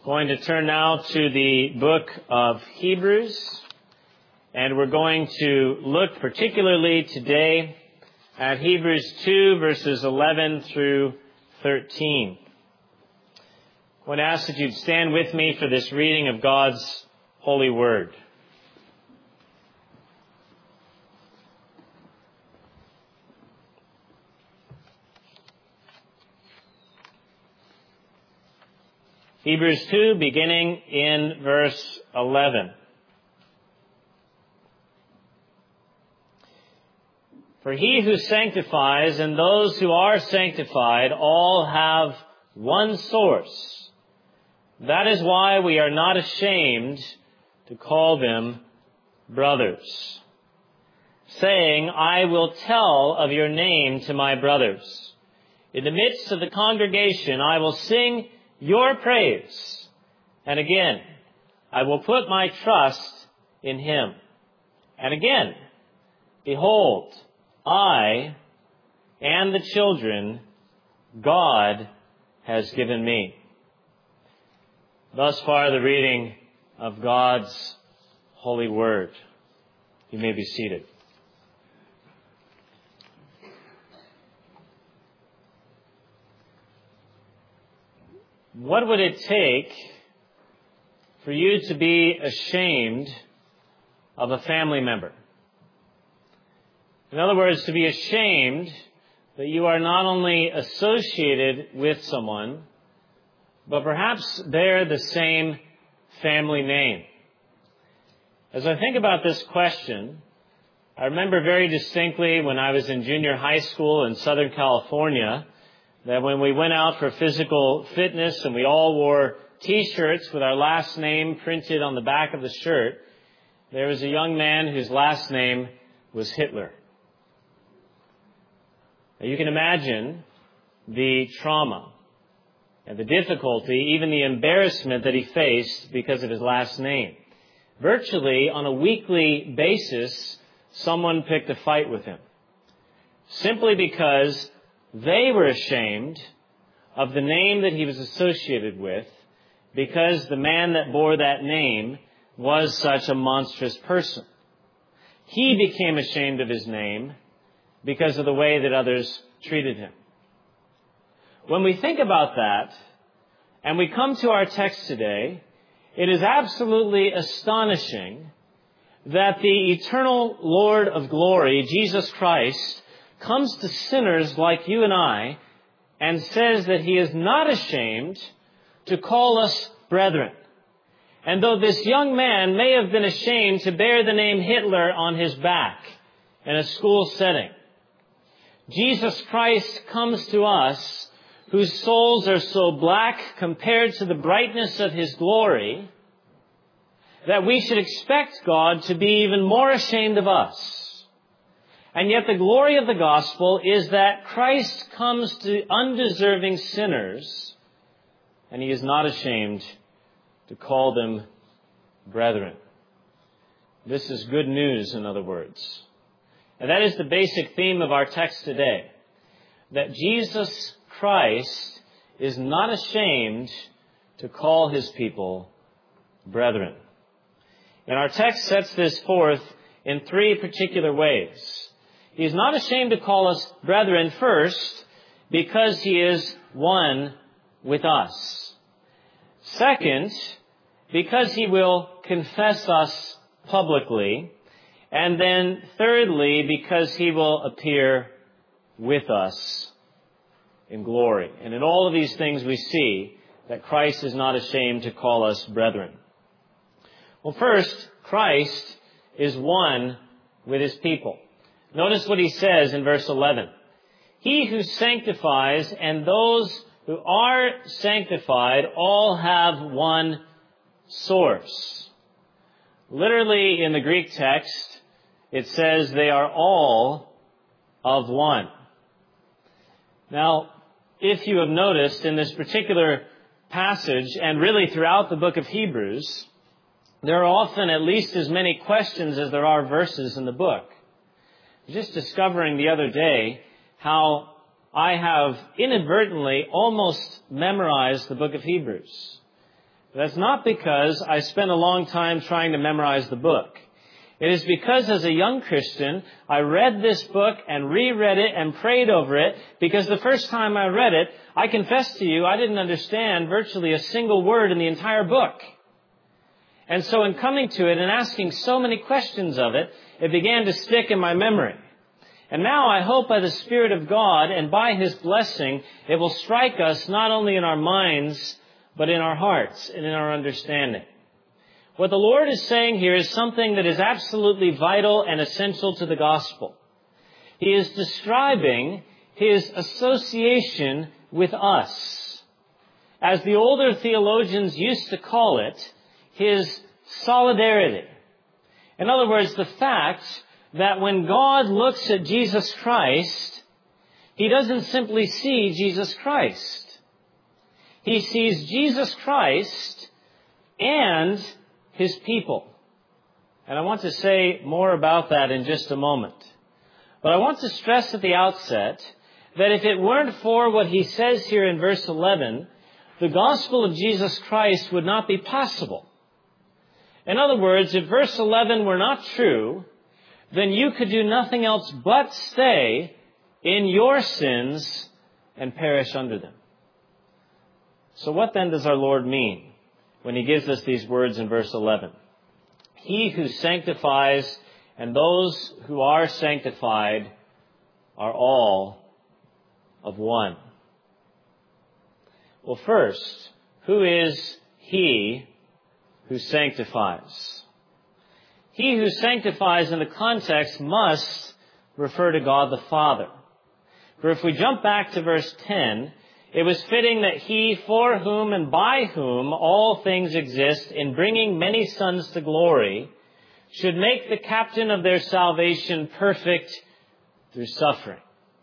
Going to turn now to the book of Hebrews, and we're going to look particularly today at Hebrews 2, verses 11 through 13. I want to ask that you'd stand with me for this reading of God's holy word. Hebrews 2, beginning in verse 11. For he who sanctifies and those who are sanctified all have one source. That is why we are not ashamed to call them brothers, saying, I will tell of your name to my brothers. In the midst of the congregation I will sing your praise. And again, I will put my trust in him. And again, behold, I and the children God has given me. Thus far, the reading of God's holy word. You may be seated. What would it take for you to be ashamed of a family member? In other words, to be ashamed that you are not only associated with someone, but perhaps bear the same family name. As I think about this question, I remember very distinctly when I was in junior high school in Southern California, that when we went out for physical fitness and we all wore T-shirts with our last name printed on the back of the shirt, there was a young man whose last name was Hitler. Now you can imagine the trauma and the difficulty, even the embarrassment that he faced because of his last name. Virtually on a weekly basis, someone picked a fight with him, simply because they were ashamed of the name that he was associated with, because the man that bore that name was such a monstrous person. He became ashamed of his name because of the way that others treated him. When we think about that, and we come to our text today, it is absolutely astonishing that the eternal Lord of glory, Jesus Christ, comes to sinners like you and I and says that he is not ashamed to call us brethren. And though this young man may have been ashamed to bear the name Hitler on his back in a school setting, Jesus Christ comes to us whose souls are so black compared to the brightness of his glory that we should expect God to be even more ashamed of us. And yet the glory of the gospel is that Christ comes to undeserving sinners, and he is not ashamed to call them brethren. This is good news, in other words. And that is the basic theme of our text today, that Jesus Christ is not ashamed to call his people brethren. And our text sets this forth in three particular ways. He is not ashamed to call us brethren, first, because he is one with us. Second, because he will confess us publicly. And then thirdly, because he will appear with us in glory. And in all of these things we see that Christ is not ashamed to call us brethren. Well, first, Christ is one with his people. Notice what he says in verse 11. He who sanctifies and those who are sanctified all have one source. Literally in the Greek text, it says they are all of one. Now, if you have noticed in this particular passage, and really throughout the book of Hebrews, there are often at least as many questions as there are verses in the book. Just discovering the other day how I have inadvertently almost memorized the book of Hebrews. That's not because I spent a long time trying to memorize the book. It is because as a young Christian, I read this book and reread it and prayed over it, because the first time I read it, I confess to you, I didn't understand virtually a single word in the entire book. And so in coming to it and asking so many questions of it, it began to stick in my memory. And now I hope by the Spirit of God and by His blessing, it will strike us not only in our minds, but in our hearts and in our understanding. What the Lord is saying here is something that is absolutely vital and essential to the gospel. He is describing His association with us. As the older theologians used to call it, His solidarity. In other words, the fact that when God looks at Jesus Christ, He doesn't simply see Jesus Christ. He sees Jesus Christ and His people. And I want to say more about that in just a moment. But I want to stress at the outset that if it weren't for what He says here in verse 11, the gospel of Jesus Christ would not be possible. In other words, if verse 11 were not true, then you could do nothing else but stay in your sins and perish under them. So what then does our Lord mean when He gives us these words in verse 11? He who sanctifies and those who are sanctified are all of one. Well, first, who is He who sanctifies? He who sanctifies in the context must refer to God the Father. For if we jump back to verse 10, it was fitting that He for whom and by whom all things exist in bringing many sons to glory should make the captain of their salvation perfect through suffering.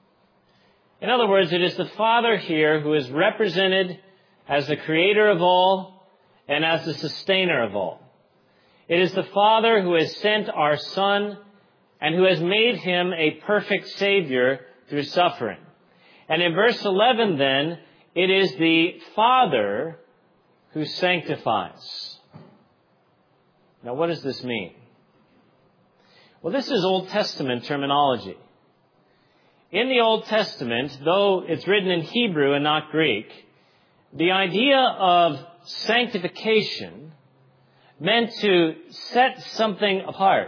In other words, it is the Father here who is represented as the creator of all and as the sustainer of all. It is the Father who has sent our Son and who has made Him a perfect Savior through suffering. And in verse 11 then, it is the Father who sanctifies. Now what does this mean? Well, this is Old Testament terminology. In the Old Testament, though it's written in Hebrew and not Greek, the idea of sanctification meant to set something apart.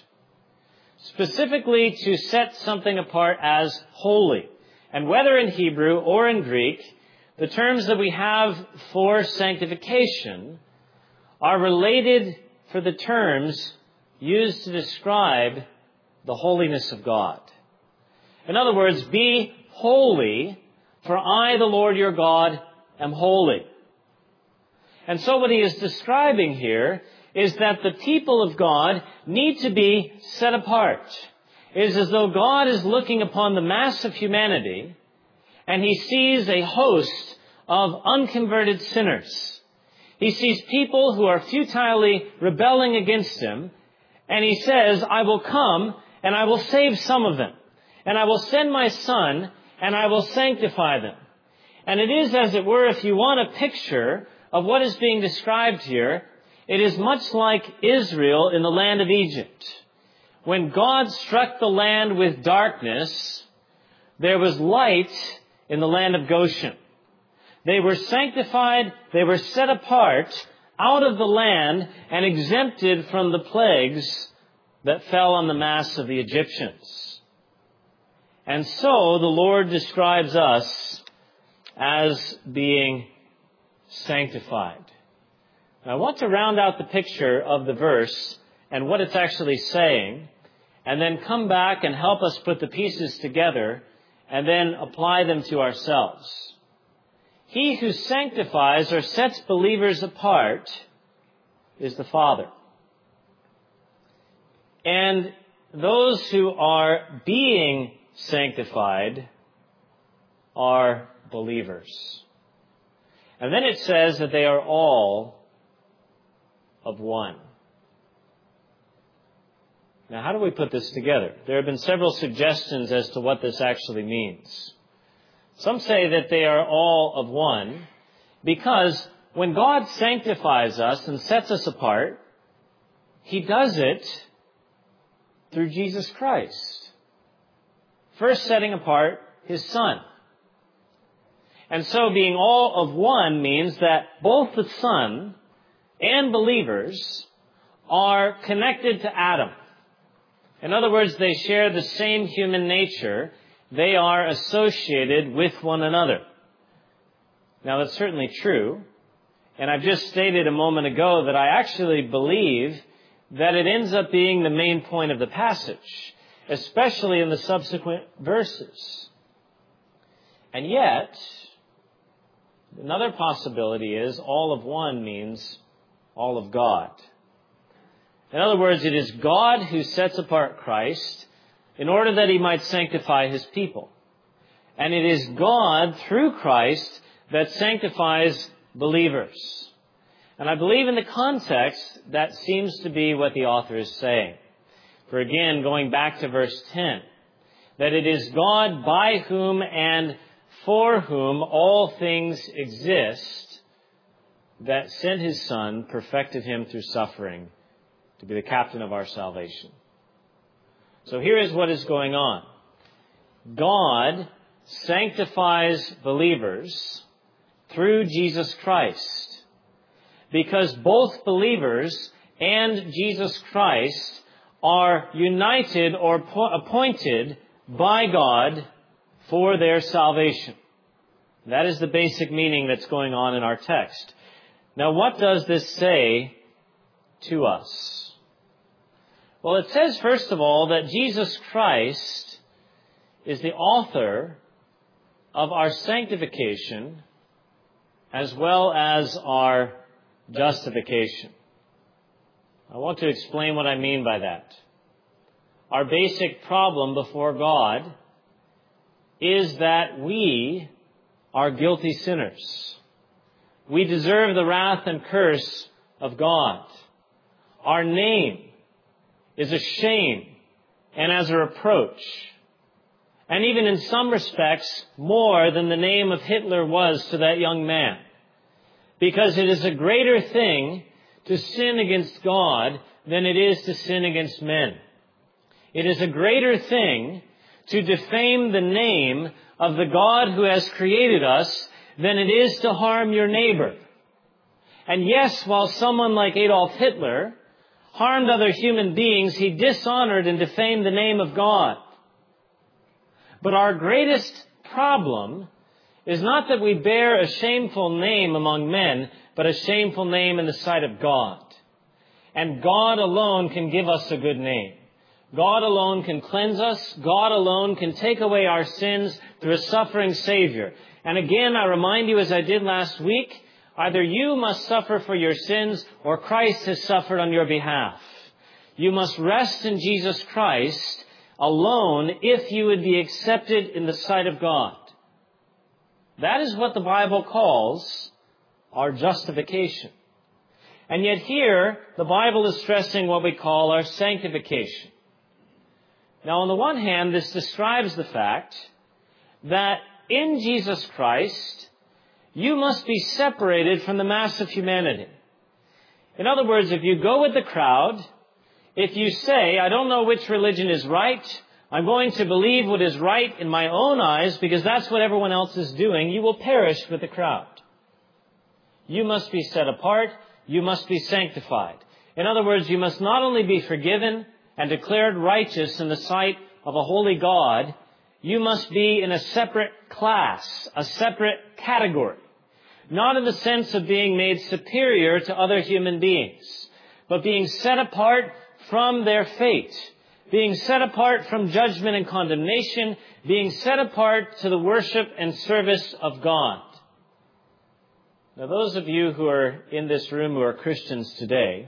Specifically to set something apart as holy. And whether in Hebrew or in Greek, the terms that we have for sanctification are related for the terms used to describe the holiness of God. In other words, be holy, for I, the Lord your God, am holy. And so what He is describing here is that the people of God need to be set apart. It is as though God is looking upon the mass of humanity and He sees a host of unconverted sinners. He sees people who are futilely rebelling against Him, and He says, I will come and I will save some of them. And I will send my Son and I will sanctify them. And it is, as it were, if you want a picture of what is being described here, it is much like Israel in the land of Egypt. When God struck the land with darkness, there was light in the land of Goshen. They were sanctified, they were set apart out of the land and exempted from the plagues that fell on the mass of the Egyptians. And so the Lord describes us as being sanctified. Now, I want to round out the picture of the verse and what it's actually saying, and then come back and help us put the pieces together and then apply them to ourselves. He who sanctifies or sets believers apart is the Father. And those who are being sanctified are believers. And then it says that they are all of one. Now, how do we put this together? There have been several suggestions as to what this actually means. Some say that they are all of one because When God sanctifies us and sets us apart, He does it through Jesus Christ. First setting apart His Son. And so being all of one means that both the Son and believers are connected to Adam. In other words, they share the same human nature. They are associated with one another. Now, that's certainly true. And I've just stated a moment ago that I actually believe that it ends up being the main point of the passage, especially in the subsequent verses. And yet, another possibility is all of one means all of God. In other words, it is God who sets apart Christ in order that He might sanctify His people. And it is God, through Christ, that sanctifies believers. And I believe in the context that seems to be what the author is saying. For again, going back to verse 10, that it is God by whom and for whom all things exist that sent His Son, perfected Him through suffering, to be the captain of our salvation. So here is what is going on. God sanctifies believers through Jesus Christ, because both believers and Jesus Christ are united or appointed by God for their salvation. That is the basic meaning that's going on in our text. Now, what does this say to us? Well, it says, first of all, that Jesus Christ is the author of our sanctification as well as our justification. I want to explain what I mean by that. Our basic problem before God is that we are guilty sinners. We deserve the wrath and curse of God. Our name is a shame and as a reproach. And even in some respects, more than the name of Hitler was to that young man. Because it is a greater thing to sin against God than it is to sin against men. It is a greater thing to defame the name of the God who has created us than it is to harm your neighbor. And yes, while someone like Adolf Hitler harmed other human beings, he dishonored and defamed the name of God. But our greatest problem is not that we bear a shameful name among men, but a shameful name in the sight of God. And God alone can give us a good name. God alone can cleanse us. God alone can take away our sins through a suffering Savior. And again, I remind you, as I did last week, either you must suffer for your sins or Christ has suffered on your behalf. You must rest in Jesus Christ alone if you would be accepted in the sight of God. That is what the Bible calls our justification. And yet here, the Bible is stressing what we call our sanctification. Now, on the one hand, this describes the fact that in Jesus Christ, you must be separated from the mass of humanity. In other words, if you go with the crowd, if you say, I don't know which religion is right, I'm going to believe what is right in my own eyes because that's what everyone else is doing, you will perish with the crowd. You must be set apart. You must be sanctified. In other words, you must not only be forgiven and declared righteous in the sight of a holy God, you must be in a separate class, a separate category. Not in the sense of being made superior to other human beings, but being set apart from their fate, being set apart from judgment and condemnation, being set apart to the worship and service of God. Now, those of you who are in this room who are Christians today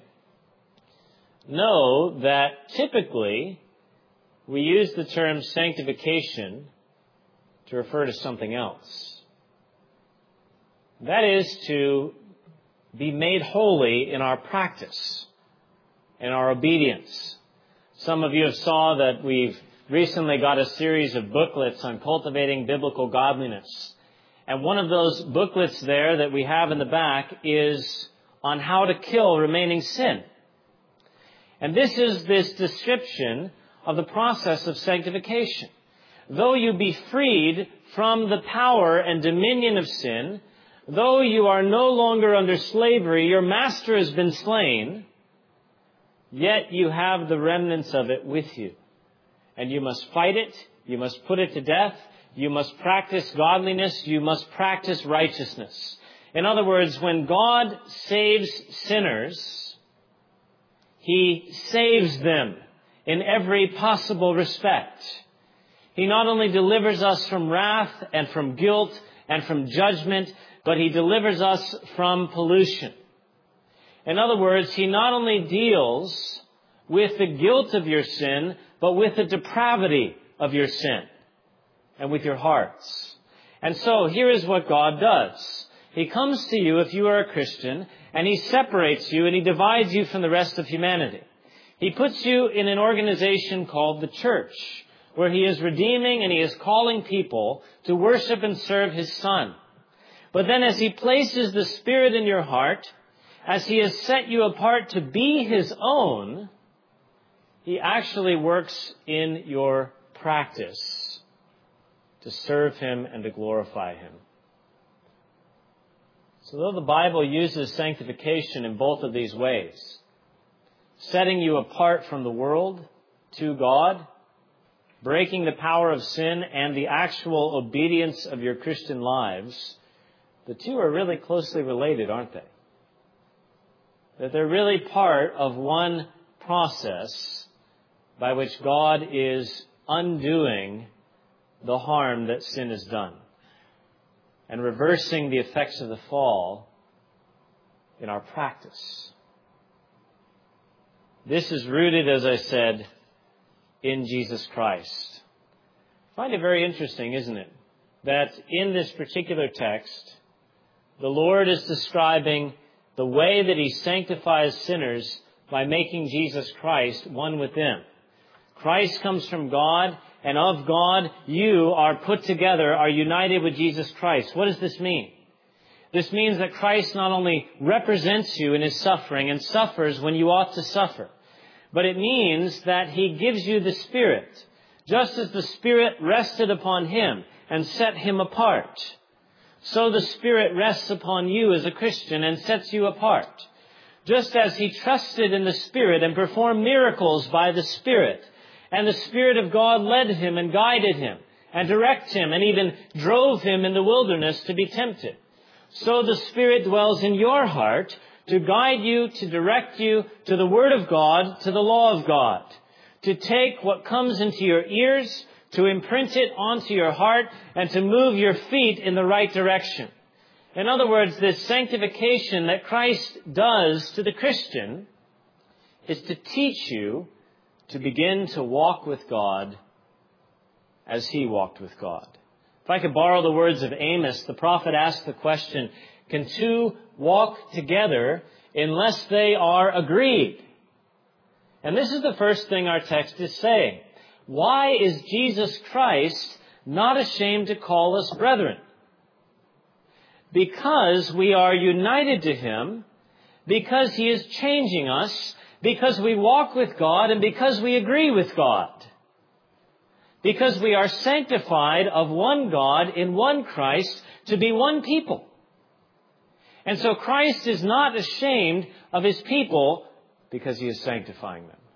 know that typically we use the term sanctification to refer to something else. That is to be made holy in our practice, in our obedience. Some of you have saw that we've recently got a series of booklets on cultivating biblical godliness. And one of those booklets there that we have in the back is on how to kill remaining sin. And this is this description of the process of sanctification. Though you be freed from the power and dominion of sin, though you are no longer under slavery, your master has been slain, yet you have the remnants of it with you. And you must fight it, you must put it to death, you must practice godliness, you must practice righteousness. In other words, when God saves sinners, He saves them in every possible respect. He not only delivers us from wrath and from guilt and from judgment, but He delivers us from pollution. In other words, He not only deals with the guilt of your sin, but with the depravity of your sin and with your hearts. And so here is what God does. He comes to you if you are a Christian, and He separates you and He divides you from the rest of humanity. He puts you in an organization called the church, where He is redeeming and He is calling people to worship and serve His Son. But then as He places the Spirit in your heart, as He has set you apart to be His own, He actually works in your practice to serve Him and to glorify Him. So though the Bible uses sanctification in both of these ways, setting you apart from the world to God, breaking the power of sin, and the actual obedience of your Christian lives, the two are really closely related, aren't they? That they're really part of one process by which God is undoing the harm that sin has done and reversing the effects of the fall in our practice. This is rooted, as I said, in Jesus Christ. I find it very interesting, isn't it, that in this particular text, the Lord is describing the way that He sanctifies sinners by making Jesus Christ one with them. Christ comes from God, and of God you are put together, are united with Jesus Christ. What does this mean? This means that Christ not only represents you in His suffering and suffers when you ought to suffer, but it means that He gives you the Spirit, just as the Spirit rested upon Him and set Him apart. So the Spirit rests upon you as a Christian and sets you apart. Just as He trusted in the Spirit and performed miracles by the Spirit, and the Spirit of God led Him and guided Him and directed Him and even drove Him in the wilderness to be tempted. So the Spirit dwells in your heart to guide you, to direct you to the Word of God, to the law of God, to take what comes into your ears, to imprint it onto your heart, and to move your feet in the right direction. In other words, this sanctification that Christ does to the Christian is to teach you to begin to walk with God as He walked with God. If I could borrow the words of Amos, the prophet asked the question, can two walk together unless they are agreed? And this is the first thing our text is saying. Why is Jesus Christ not ashamed to call us brethren? Because we are united to Him, because He is changing us, because we walk with God, and because we agree with God. Because we are sanctified of one God in one Christ to be one people. And so Christ is not ashamed of His people because He is sanctifying them.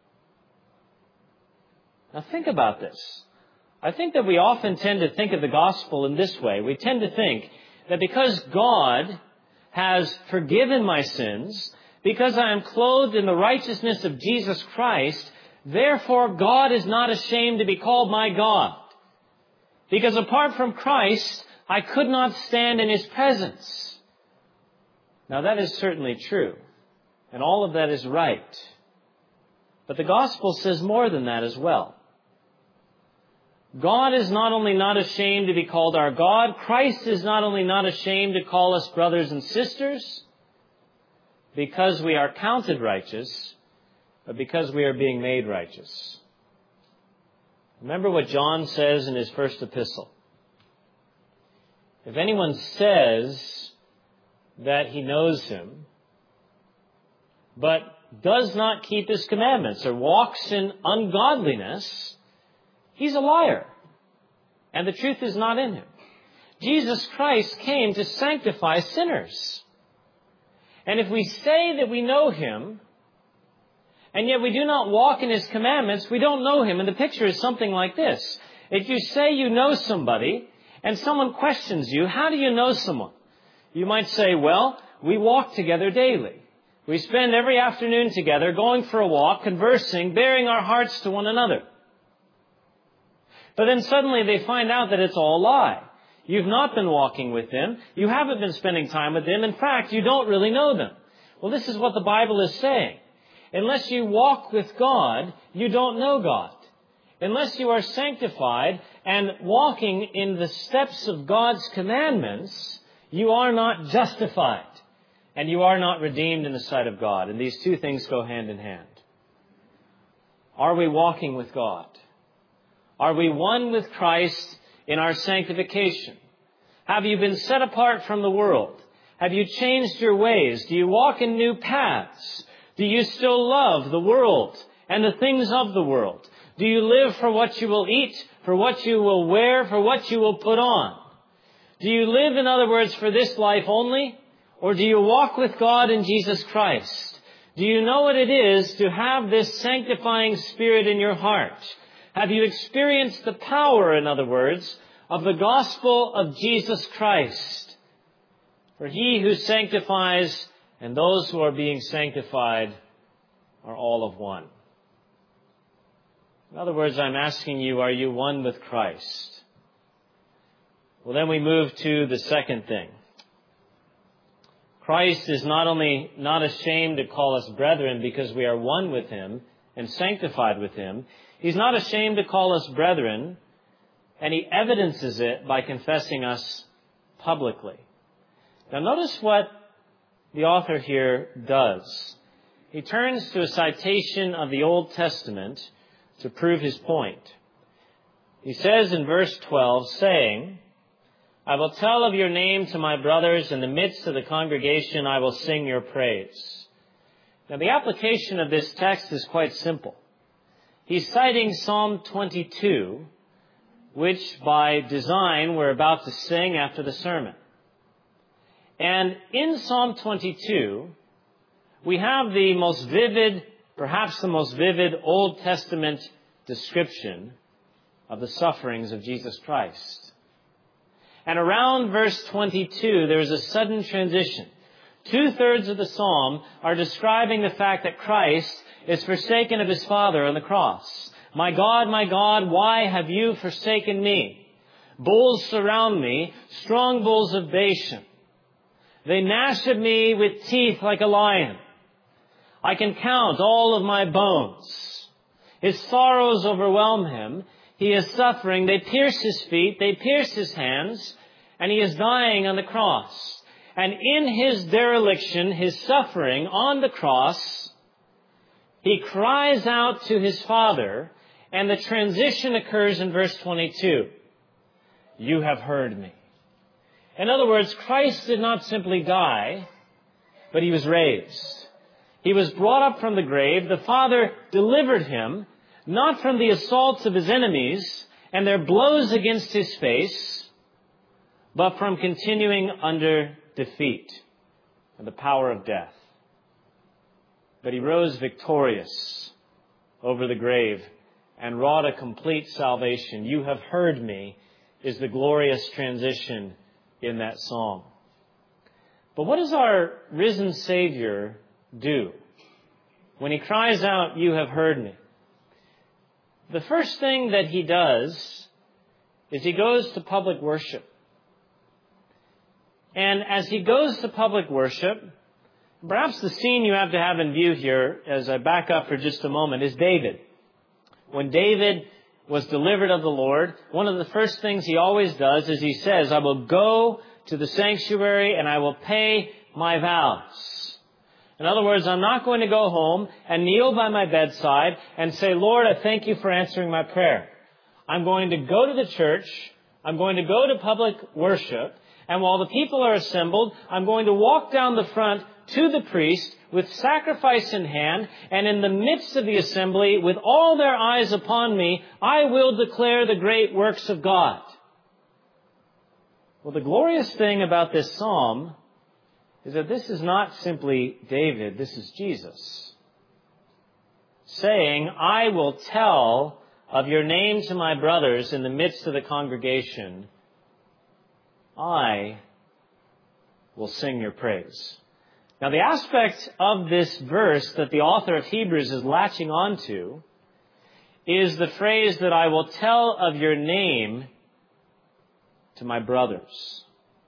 Now think about this. I think that we often tend to think of the gospel in this way. We tend to think that because God has forgiven my sins, because I am clothed in the righteousness of Jesus Christ, therefore God is not ashamed to be called my God. Because apart from Christ, I could not stand in His presence. Now that is certainly true, and all of that is right. But the gospel says more than that as well. God is not only not ashamed to be called our God, Christ is not only not ashamed to call us brothers and sisters, because we are counted righteous, but because we are being made righteous. Remember what John says in his first epistle. If anyone says that he knows him, but does not keep his commandments or walks in ungodliness, he's a liar, and the truth is not in him. Jesus Christ came to sanctify sinners. And if we say that we know him, and yet we do not walk in his commandments, we don't know him. And the picture is something like this. If you say you know somebody, and someone questions you, how do you know someone? You might say, well, we walk together daily. We spend every afternoon together, going for a walk, conversing, baring our hearts to one another. But then suddenly they find out that it's all a lie. You've not been walking with them. You haven't been spending time with them. In fact, you don't really know them. Well, this is what the Bible is saying. Unless you walk with God, you don't know God. Unless you are sanctified and walking in the steps of God's commandments, you are not justified. And you are not redeemed in the sight of God. And these two things go hand in hand. Are we walking with God? Are we one with Christ in our sanctification? Have you been set apart from the world? Have you changed your ways? Do you walk in new paths? Do you still love the world and the things of the world? Do you live for what you will eat, for what you will wear, for what you will put on? Do you live, in other words, for this life only? Or do you walk with God in Jesus Christ? Do you know what it is to have this sanctifying Spirit in your heart? Have you experienced the power, in other words, of the gospel of Jesus Christ? For he who sanctifies and those who are being sanctified are all of one. In other words, I'm asking you, are you one with Christ? Well, then we move to the second thing. Christ is not only not ashamed to call us brethren because we are one with him and sanctified with him, he's not ashamed to call us brethren, and he evidences it by confessing us publicly. Now notice what the author here does. He turns to a citation of the Old Testament to prove his point. He says in verse 12, saying, I will tell of your name to my brothers. In the midst of the congregation, I will sing your praise. Now, the application of this text is quite simple. He's citing Psalm 22, which by design we're about to sing after the sermon. And in Psalm 22, we have the most vivid, perhaps the most vivid Old Testament description of the sufferings of Jesus Christ. And around verse 22, there is a sudden transition. 2/3 of the psalm are describing the fact that Christ is forsaken of his Father on the cross. My God, why have you forsaken me? Bulls surround me, strong bulls of Bashan. They gnash at me with teeth like a lion. I can count all of my bones. His sorrows overwhelm him. He is suffering. They pierce his feet. They pierce his hands. And he is dying on the cross. And in his dereliction, his suffering on the cross, he cries out to his Father. And the transition occurs in verse 22. You have heard me. In other words, Christ did not simply die, but he was raised. He was brought up from the grave. The Father delivered him, not from the assaults of his enemies and their blows against his face, but from continuing under defeat and the power of death. But he rose victorious over the grave and wrought a complete salvation. You have heard me is the glorious transition in that psalm. But what does our risen Savior do when he cries out, you have heard me? The first thing that he does is he goes to public worship. And as he goes to public worship, perhaps the scene you have to have in view here, as I back up for just a moment, is David. When David was delivered of the Lord, one of the first things he always does is he says, I will go to the sanctuary and I will pay my vows. In other words, I'm not going to go home and kneel by my bedside and say, Lord, I thank you for answering my prayer. I'm going to go to the church. I'm going to go to public worship. And while the people are assembled, I'm going to walk down the front to the priest with sacrifice in hand, and in the midst of the assembly, with all their eyes upon me, I will declare the great works of God. Well, the glorious thing about this psalm is that this is not simply David, this is Jesus, saying, I will tell of your name to my brothers in the midst of the congregation. I will sing your praise. Now, the aspect of this verse that the author of Hebrews is latching onto is the phrase that I will tell of your name to my brothers.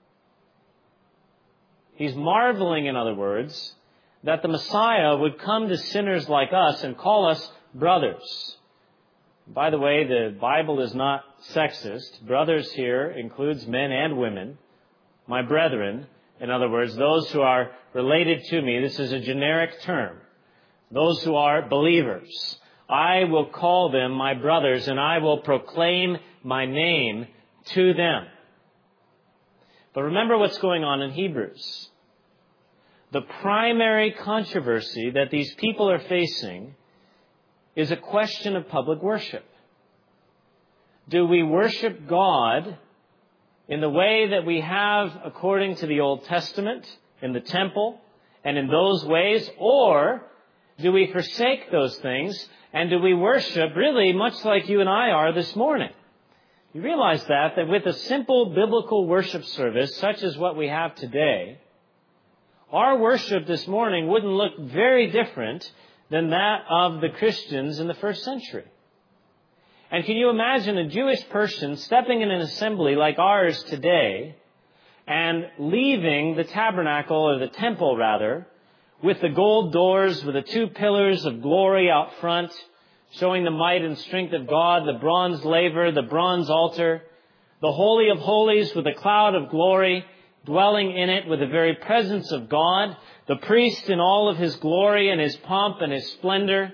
He's marveling, in other words, that the Messiah would come to sinners like us and call us brothers. By the way, the Bible is not sexist. Brothers here includes men and women. My brethren, in other words, those who are related to me, this is a generic term. Those who are believers, I will call them my brothers, and I will proclaim my name to them. But remember what's going on in Hebrews. The primary controversy that these people are facing is a question of public worship. Do we worship God in the way that we have according to the Old Testament, in the temple, and in those ways? Or do we forsake those things, and do we worship really much like you and I are this morning? You realize that with a simple biblical worship service, such as what we have today, our worship this morning wouldn't look very different than that of the Christians in the first century. And can you imagine a Jewish person stepping in an assembly like ours today and leaving the tabernacle, or the temple rather, with the gold doors, with the two pillars of glory out front, showing the might and strength of God, the bronze laver, the bronze altar, the Holy of Holies with a cloud of glory, dwelling in it with the very presence of God, the priest in all of his glory and his pomp and his splendor.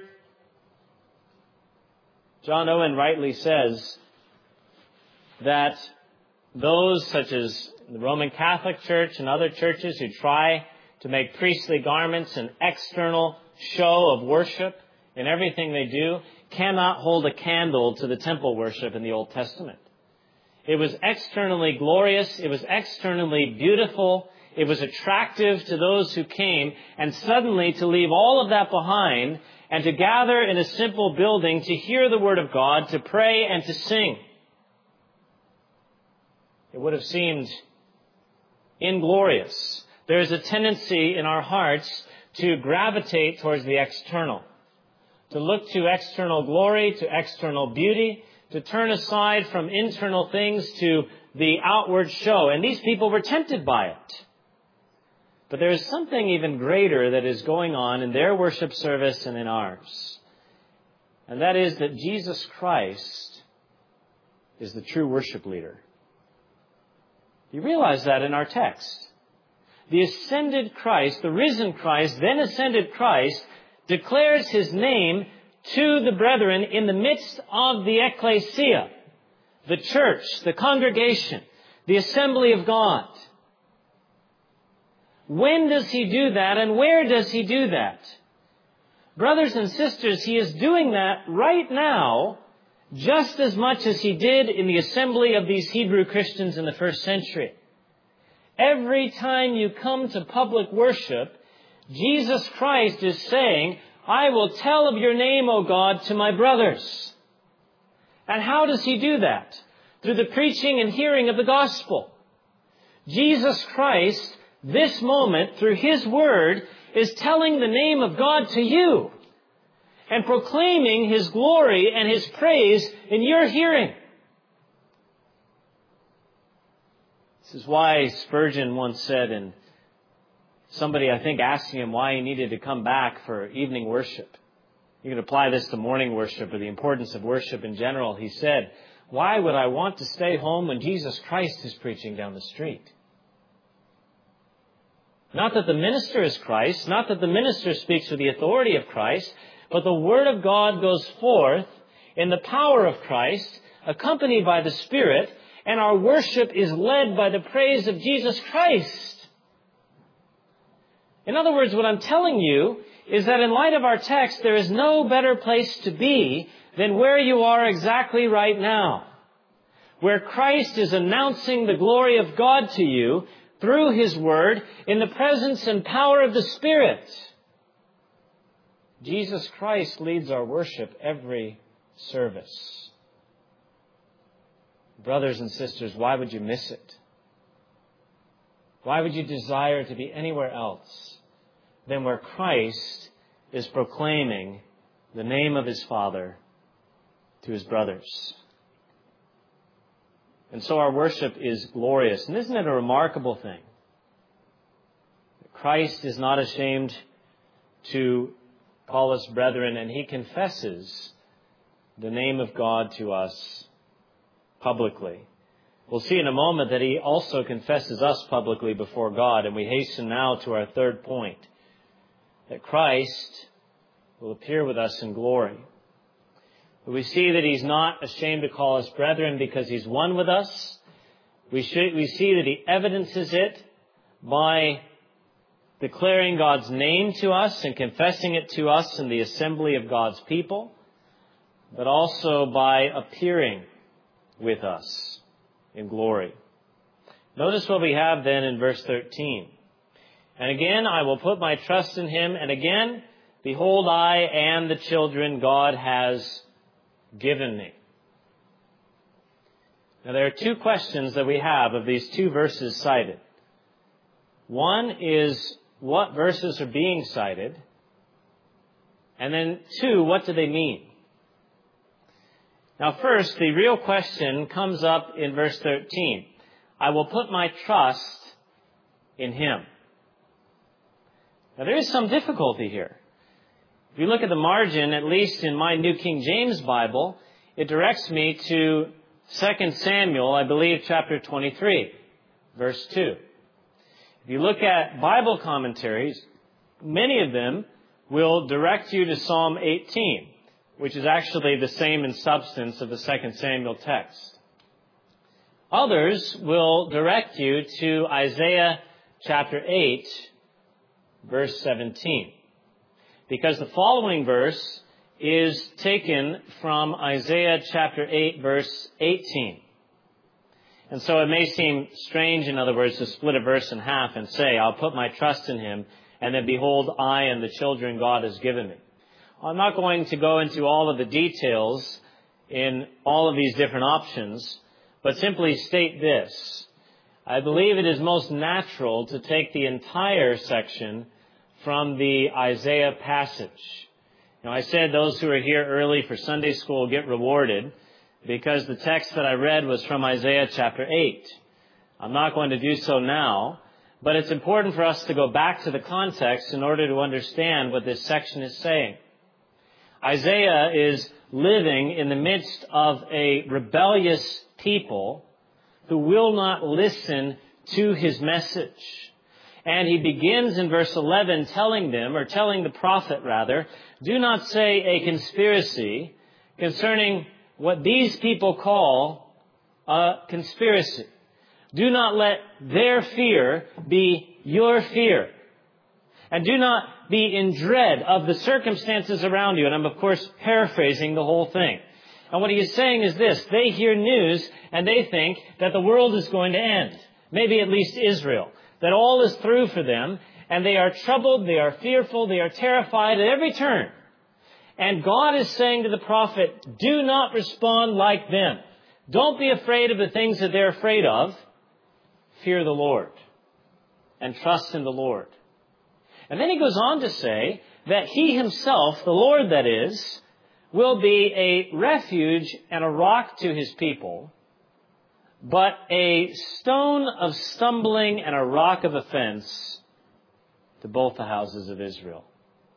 John Owen rightly says that those such as the Roman Catholic Church and other churches who try to make priestly garments an external show of worship in everything they do cannot hold a candle to the temple worship in the Old Testament. It was externally glorious. It was externally beautiful. It was attractive to those who came. And suddenly to leave all of that behind and to gather in a simple building to hear the Word of God, to pray and to sing, it would have seemed inglorious. There is a tendency in our hearts to gravitate towards the external, to look to external glory, to external beauty, to turn aside from internal things to the outward show. And these people were tempted by it. But there is something even greater that is going on in their worship service and in ours. And that is that Jesus Christ is the true worship leader. You realize that in our text. The ascended Christ, the risen Christ, then ascended Christ, declares his name to the brethren in the midst of the ecclesia, the church, the congregation, the assembly of God. When does he do that, and where does he do that? Brothers and sisters, he is doing that right now just as much as he did in the assembly of these Hebrew Christians in the first century. Every time you come to public worship, Jesus Christ is saying, I will tell of your name, O God, to my brothers. And how does he do that? Through the preaching and hearing of the gospel. Jesus Christ, this moment, through his word, is telling the name of God to you and proclaiming his glory and his praise in your hearing. This is why Spurgeon once said, and somebody, I think, asking him why he needed to come back for evening worship. You can apply this to morning worship or the importance of worship in general. He said, why would I want to stay home when Jesus Christ is preaching down the street? Not that the minister is Christ, not that the minister speaks with the authority of Christ, but the Word of God goes forth in the power of Christ, accompanied by the Spirit, and our worship is led by the praise of Jesus Christ. In other words, what I'm telling you is that in light of our text, there is no better place to be than where you are exactly right now, where Christ is announcing the glory of God to you through His Word in the presence and power of the Spirit. Jesus Christ leads our worship every service. Brothers and sisters, why would you miss it? Why would you desire to be anywhere else than where Christ is proclaiming the name of His Father to His brothers? And so our worship is glorious. And isn't it a remarkable thing? Christ is not ashamed to call us brethren, and He confesses the name of God to us publicly. We'll see in a moment that He also confesses us publicly before God, and we hasten now to our third point, that Christ will appear with us in glory. We see that He's not ashamed to call us brethren because He's one with us. We see that He evidences it by declaring God's name to us and confessing it to us in the assembly of God's people, but also by appearing with us in glory. Notice what we have then in verse 13. And again, I will put my trust in Him, and again, behold, I and the children God has given me. Now, there are two questions that we have of these two verses cited. One is, what verses are being cited? And then two, what do they mean? Now, first, the real question comes up in verse 13. I will put my trust in Him. Now, there is some difficulty here. If you look at the margin, at least in my New King James Bible, it directs me to 2 Samuel, I believe, chapter 23, verse 2. If you look at Bible commentaries, many of them will direct you to Psalm 18, which is actually the same in substance of the 2 Samuel text. Others will direct you to Isaiah chapter 8, verse 17. Because the following verse is taken from Isaiah chapter 8, verse 18. And so it may seem strange, in other words, to split a verse in half and say, I'll put my trust in Him, and then behold, I and the children God has given me. I'm not going to go into all of the details in all of these different options, but simply state this. I believe it is most natural to take the entire section from the Isaiah passage. Now, I said those who are here early for Sunday school get rewarded because the text that I read was from Isaiah chapter 8. I'm not going to do so now, but it's important for us to go back to the context in order to understand what this section is saying. Isaiah is living in the midst of a rebellious people who will not listen to his message. And he begins in verse 11 telling the prophet rather, do not say a conspiracy concerning what these people call a conspiracy. Do not let their fear be your fear. And do not be in dread of the circumstances around you. And I'm, of course, paraphrasing the whole thing. And what he is saying is this. They hear news and they think that the world is going to end. Maybe at least Israel. That all is through for them. And they are troubled, they are fearful, they are terrified at every turn. And God is saying to the prophet, do not respond like them. Don't be afraid of the things that they're afraid of. Fear the Lord. And trust in the Lord. And then he goes on to say that He Himself, the Lord that is, will be a refuge and a rock to His people, but a stone of stumbling and a rock of offense to both the houses of Israel.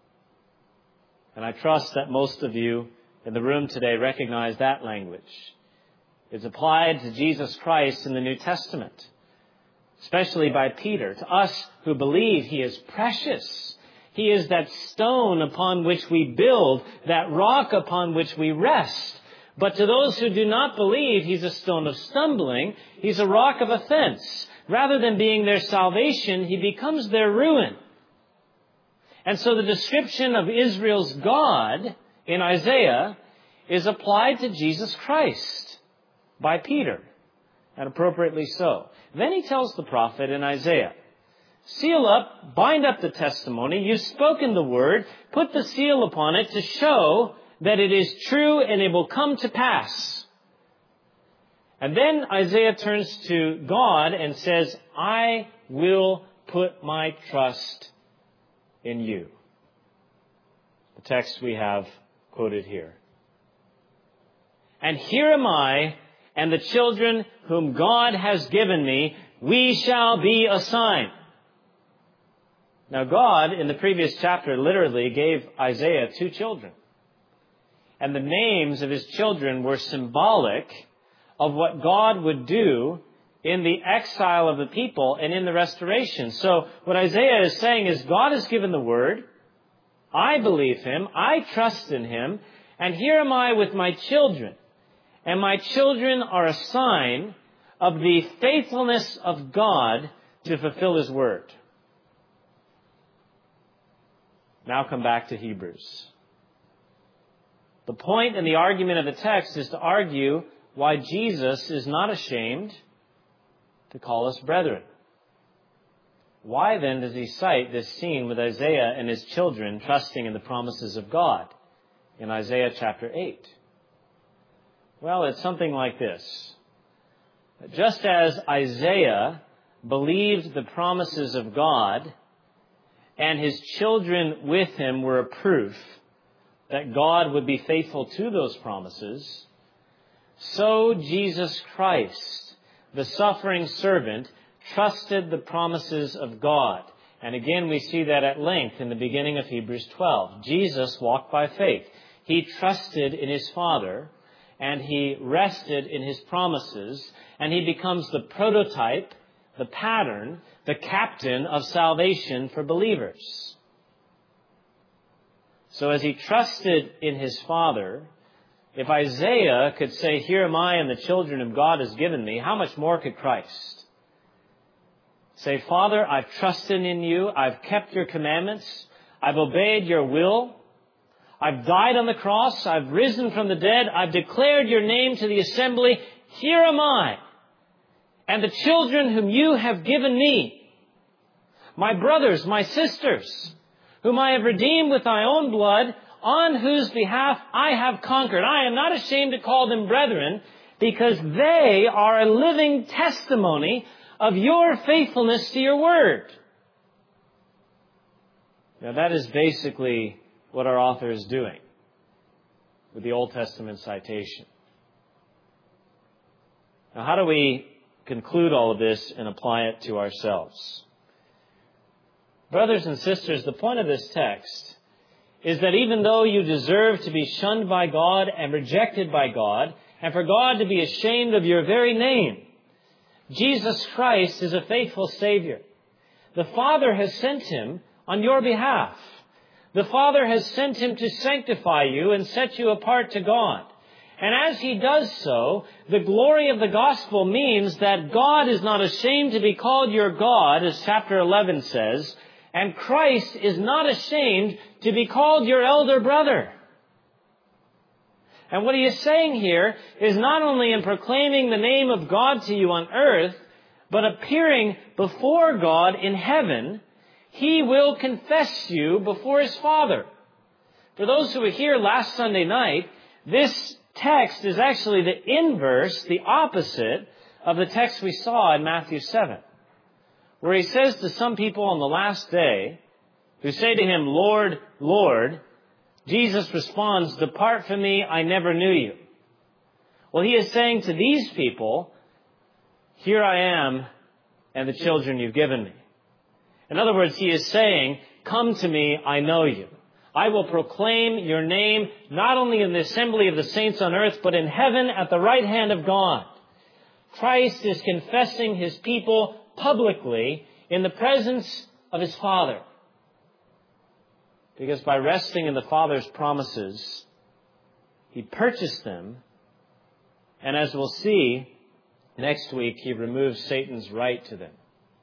And I trust that most of you in the room today recognize that language. It's applied to Jesus Christ in the New Testament, especially by Peter. To us who believe He is precious. He is that stone upon which we build, that rock upon which we rest. But to those who do not believe, he's a stone of stumbling. He's a rock of offense. Rather than being their salvation, he becomes their ruin. And so the description of Israel's God in Isaiah is applied to Jesus Christ by Peter, and appropriately so. Then he tells the prophet in Isaiah, seal up, bind up the testimony. You've spoken the word. Put the seal upon it to show that it is true and it will come to pass. And then Isaiah turns to God and says, I will put my trust in you. The text we have quoted here. And here am I and the children whom God has given me. We shall be a sign. Now God, in the previous chapter, literally gave Isaiah 2 children. And the names of his children were symbolic of what God would do in the exile of the people and in the restoration. So what Isaiah is saying is God has given the word. I believe him. I trust in him. And here am I with my children. And my children are a sign of the faithfulness of God to fulfill his word. Now come back to Hebrews. The point in the argument of the text is to argue why Jesus is not ashamed to call us brethren. Why then does he cite this scene with Isaiah and his children trusting in the promises of God in Isaiah chapter 8? Well, it's something like this. Just as Isaiah believed the promises of God, and his children with him were a proof that God would be faithful to those promises, so Jesus Christ, the suffering servant, trusted the promises of God. And again, we see that at length in the beginning of Hebrews 12. Jesus walked by faith. He trusted in his Father, and he rested in his promises, and he becomes the prototype, the pattern, the captain of salvation for believers. So as he trusted in his Father, if Isaiah could say, here am I and the children whom God has given me, how much more could Christ? Say, Father, I've trusted in you. I've kept your commandments. I've obeyed your will. I've died on the cross. I've risen from the dead. I've declared your name to the assembly. Here am I and the children whom you have given me, my brothers, my sisters, whom I have redeemed with thy own blood, on whose behalf I have conquered. I am not ashamed to call them brethren, because they are a living testimony of your faithfulness to your word. Now that is basically what our author is doing with the Old Testament citation. Now how do we conclude all of this and apply it to ourselves? Brothers and sisters, the point of this text is that even though you deserve to be shunned by God and rejected by God, and for God to be ashamed of your very name, Jesus Christ is a faithful Savior. The Father has sent him on your behalf. The Father has sent him to sanctify you and set you apart to God. And as he does so, the glory of the gospel means that God is not ashamed to be called your God, as chapter 11 says, and Christ is not ashamed to be called your elder brother. And what he is saying here is not only in proclaiming the name of God to you on earth, but appearing before God in heaven, he will confess you before his Father. For those who were here last Sunday night, this text is actually the inverse, the opposite of the text we saw in Matthew 7, where he says to some people on the last day who say to him, Lord, Lord, Jesus responds, depart from me, I never knew you. Well, he is saying to these people, here I am and the children you've given me. In other words, he is saying, come to me, I know you. I will proclaim your name not only in the assembly of the saints on earth, but in heaven at the right hand of God. Christ is confessing his people publicly in the presence of his Father. Because by resting in the Father's promises, he purchased them And as we'll see next week, he removes Satan's right to them.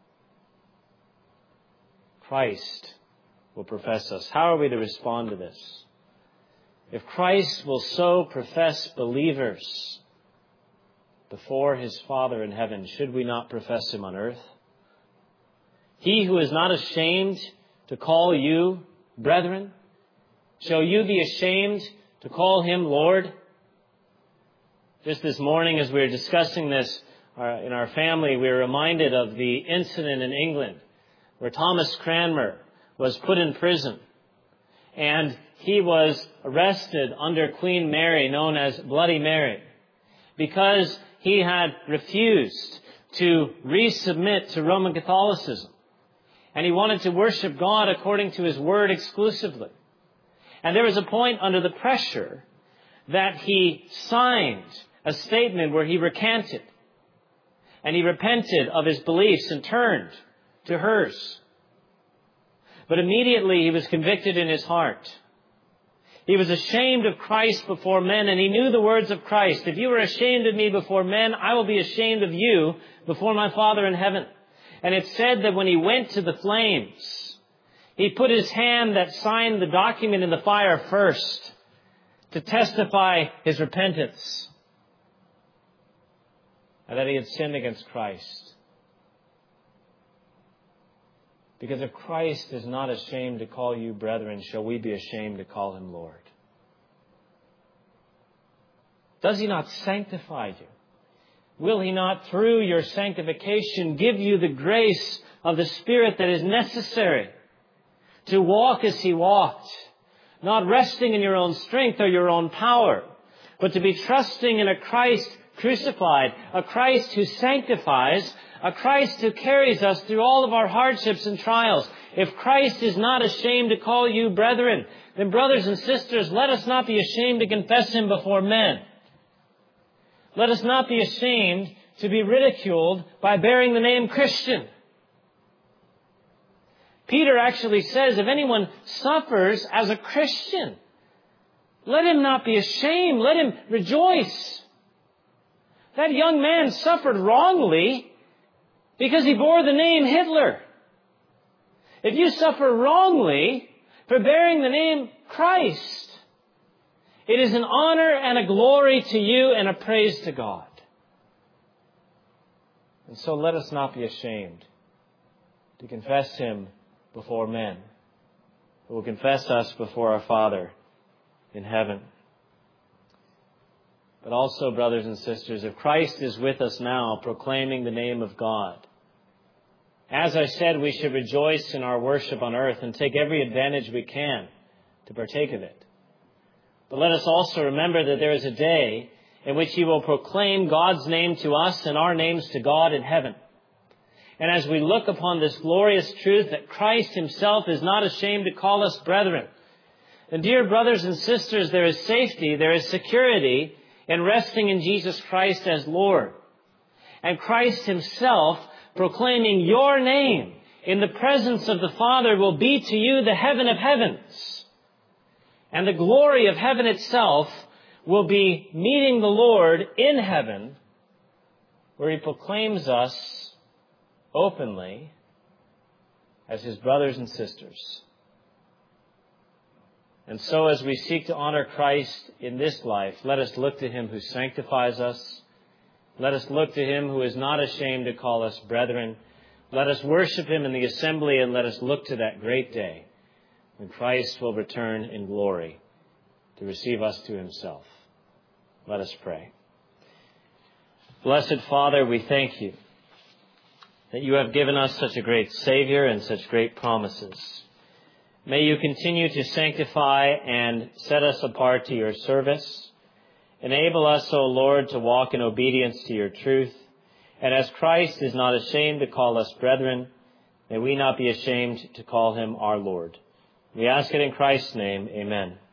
Christ will profess us. How are we to respond to this? If Christ will so profess believers before his Father in heaven, should we not profess him on earth? He who is not ashamed to call you brethren, shall you be ashamed to call him Lord? Just this morning as we were discussing this in our family, we were reminded of the incident in England where Thomas Cranmer was put in prison. And he was arrested under Queen Mary, known as Bloody Mary, because he had refused to resubmit to Roman Catholicism. And he wanted to worship God according to his word exclusively. And there was a point under the pressure that he signed a statement where he recanted. And he repented of his beliefs and turned to hers. But immediately he was convicted in his heart. He was ashamed of Christ before men, and he knew the words of Christ. If you are ashamed of me before men, I will be ashamed of you before my Father in heaven. And it said that when he went to the flames, he put his hand that signed the document in the fire first to testify his repentance and that he had sinned against Christ. Because if Christ is not ashamed to call you brethren, shall we be ashamed to call him Lord? Does he not sanctify you? Will he not, through your sanctification, give you the grace of the Spirit that is necessary to walk as he walked, not resting in your own strength or your own power, but to be trusting in a Christ crucified, a Christ who sanctifies, a Christ who carries us through all of our hardships and trials. If Christ is not ashamed to call you brethren, then brothers and sisters, let us not be ashamed to confess him before men. Let us not be ashamed to be ridiculed by bearing the name Christian. Peter actually says, if anyone suffers as a Christian, let him not be ashamed. Let him rejoice. That young man suffered wrongly because he bore the name Hitler. If you suffer wrongly for bearing the name Christ, it is an honor and a glory to you and a praise to God. And so let us not be ashamed to confess him before men, who will confess us before our Father in heaven. But also, brothers and sisters, if Christ is with us now, proclaiming the name of God, as I said, we should rejoice in our worship on earth and take every advantage we can to partake of it. But let us also remember that there is a day in which he will proclaim God's name to us and our names to God in heaven. And as we look upon this glorious truth that Christ himself is not ashamed to call us brethren, and dear brothers and sisters, there is safety, there is security in resting in Jesus Christ as Lord. And Christ himself proclaiming your name in the presence of the Father will be to you the heaven of heavens. And the glory of heaven itself will be meeting the Lord in heaven, where he proclaims us openly as his brothers and sisters. And so as we seek to honor Christ in this life, let us look to him who sanctifies us. Let us look to him who is not ashamed to call us brethren. Let us worship him in the assembly, and let us look to that great day when Christ will return in glory to receive us to himself. Let us pray. Blessed Father, we thank you that you have given us such a great Savior and such great promises. May you continue to sanctify and set us apart to your service. Enable us, O Lord, to walk in obedience to your truth. And as Christ is not ashamed to call us brethren, may we not be ashamed to call him our Lord. We ask it in Christ's name. Amen.